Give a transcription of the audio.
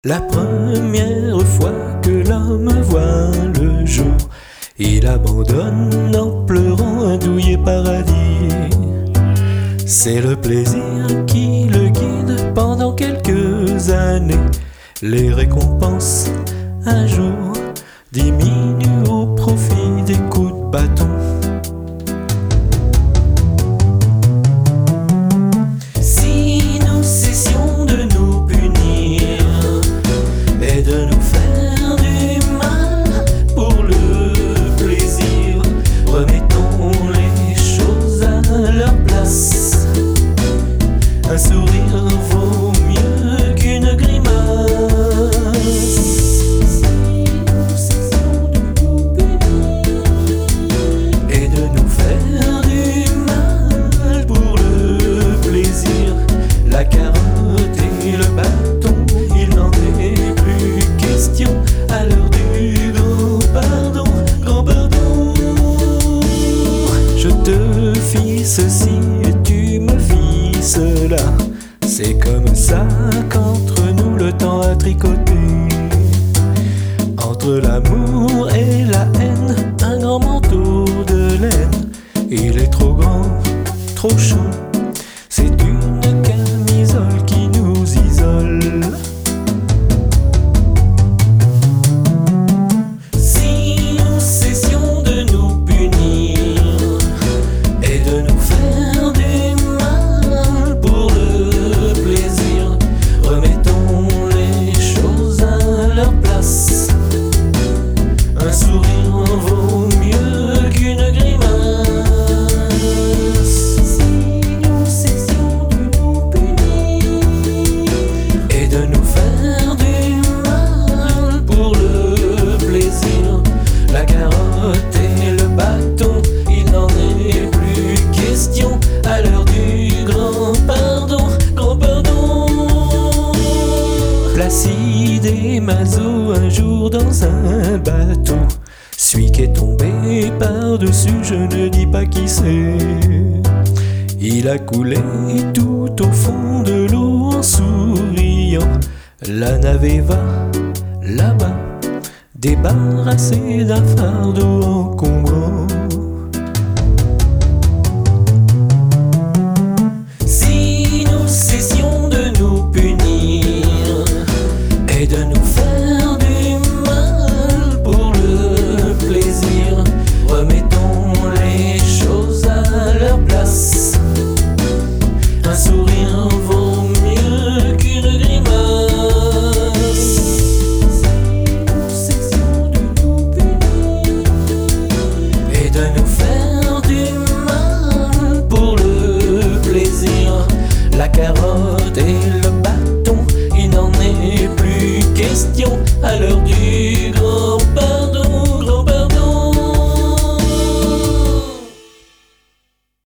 La première fois que l'homme voit le jour, il abandonne en pleurant un douillet paradis. C'est le plaisir qui le guide pendant quelques années. Les récompenses un jour diminuent au profit des coups de bâton. Si nous cessions de nous punir et de nous faire du mal pour le plaisir, remettons les choses à leur place. Un sourire vaut mieux qu'une grimace. Et de nous faire du mal pour le plaisir, la carotte et le bâton, il n'en est plus question à l'heure du grand pardon, grand pardon. Je te fis ceci et tu me fis cela. C'est comme ça qu'entre nous le temps a tricoté. Entre l'amour et la haine, un grand manteau de laine. Il est trop grand, trop chaud. C'est une camisole qui nous isole. Si nous cessions de nous punir et de nous faire du mal pour le plaisir, remettons les choses à leur place. Un sourire vaut mieux qu'une grimace. Si nous cessions de nous punir et de nous faire du mal pour le plaisir, la carotte et le bâton, il n'en est plus question à l'heure du grand pardon, grand pardon. Placide et Mazo un jour dans un bateau, celui qui est tombé par-dessus, je ne dis pas qui c'est. Il a coulé tout au fond de l'eau en souriant. La navette va là-bas, débarrassée d'un fardeau encombrant. Si nous cessions de nous punir et de nous faire du mal pour le plaisir, remettons les choses à leur place. Un sourire vaut mieux qu'une grimace. Si nous cessions de nous punir et de nous faire du mal pour le plaisir, la carotte et le bâton, il n'en est plus question à l'heure du